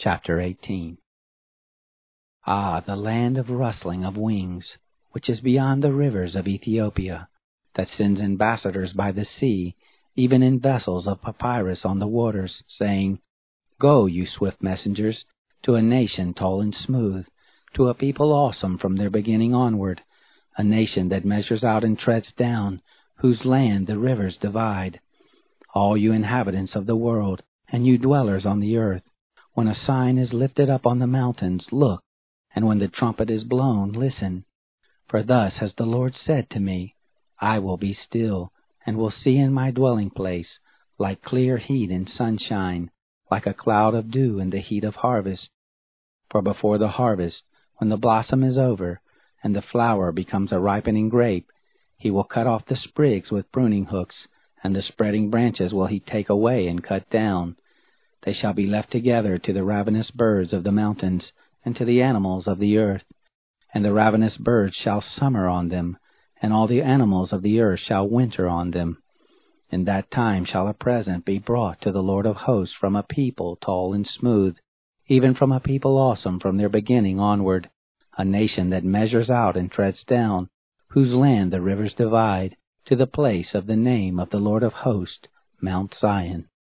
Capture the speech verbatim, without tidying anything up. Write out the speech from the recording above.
Chapter eighteen. Ah, the land of rustling of wings, which is beyond the rivers of Ethiopia, that sends ambassadors by the sea, even in vessels of papyrus on the waters, saying, Go, you swift messengers, to a nation tall and smooth, to a people awesome from their beginning onward, a nation that measures out and treads down, whose land the rivers divide. All you inhabitants of the world, and you dwellers on the earth, when a sign is lifted up on the mountains, look, and when the trumpet is blown, listen. For thus has the Lord said to me, I will be still, and will see in my dwelling place, like clear heat in sunshine, like a cloud of dew in the heat of harvest. For before the harvest, when the blossom is over, and the flower becomes a ripening grape, he will cut off the sprigs with pruning hooks, and the spreading branches will he take away and cut down. They shall be left together to the ravenous birds of the mountains, and to the animals of the earth. And the ravenous birds shall summer on them, and all the animals of the earth shall winter on them. In that time shall a present be brought to the Lord of hosts from a people tall and smooth, even from a people awesome from their beginning onward, a nation that measures out and treads down, whose land the rivers divide, to the place of the name of the Lord of hosts, Mount Zion.